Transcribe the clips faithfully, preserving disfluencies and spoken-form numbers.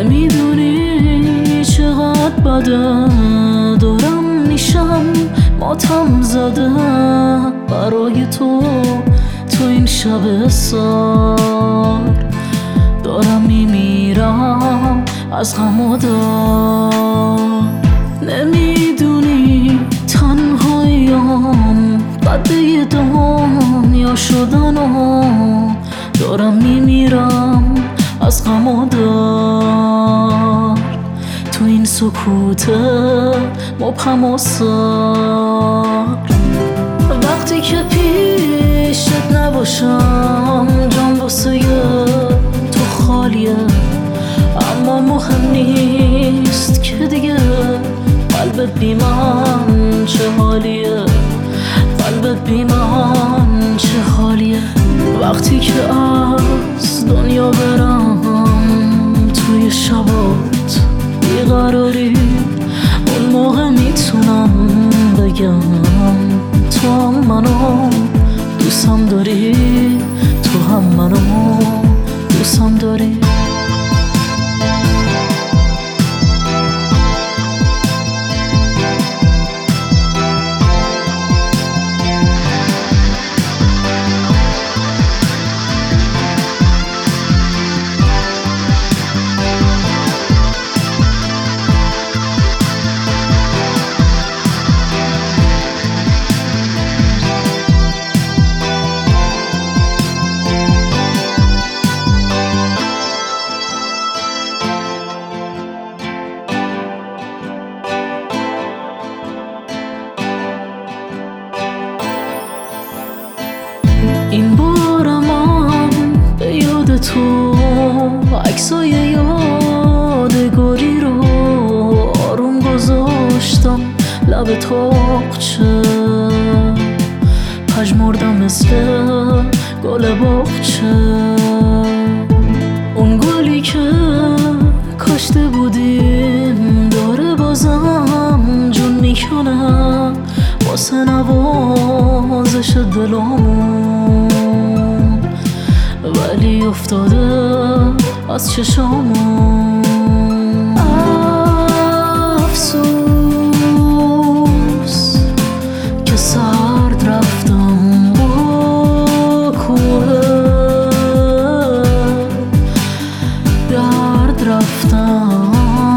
نمیدونی چقدر بده دارم میشم ماتم زده برای تو تو این شب سار دارم میمیرم از غم و دار نمیدونی تنهاییم قده دنیا شدن دارم میمیرم از غم و دار تو این سکوت مبهم و سار وقتی که پیشت نباشم جان واسه تو خالیه اما مهم نیست که دیگه قلبت بی من چه حالیه قلبت بی من چه حالیه وقتی که از دنیا برم توی شبات بیقراری اون موقع میتونم بگم تو هم منو دوستم داری تو هم منو دوستم داری این بارم هم به یاد تو عکسای یادگاری رو آروم گذاشتم لب تاقچه پژمردم مثل گل باغچه اون گلی که کاشته بودیم داره بازم جون میکنه واسه نوازش دلامون ولی افتاده از چشامون افسوس که سرد رفتم با کوه درد رفتم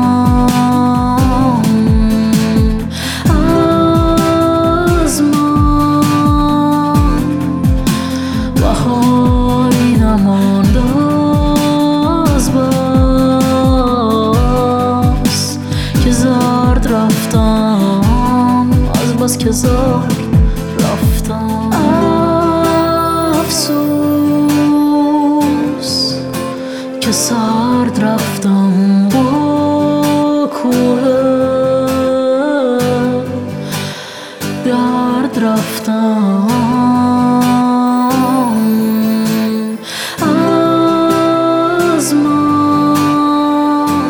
از من بهاری نمانده از بس که زرد رفتم از بس که زرد رفتم افسوس که سرد رفتم با کوه درد رفتم از من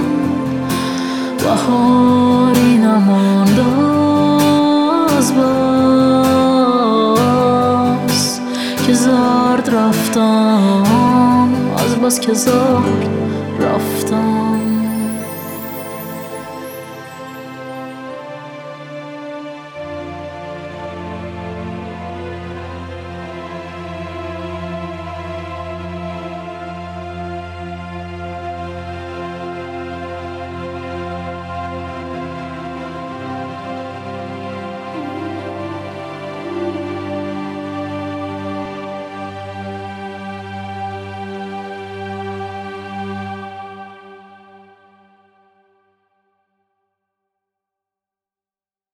بهاری نمانده از بس که زرد رفتم از بس که زرد رفتم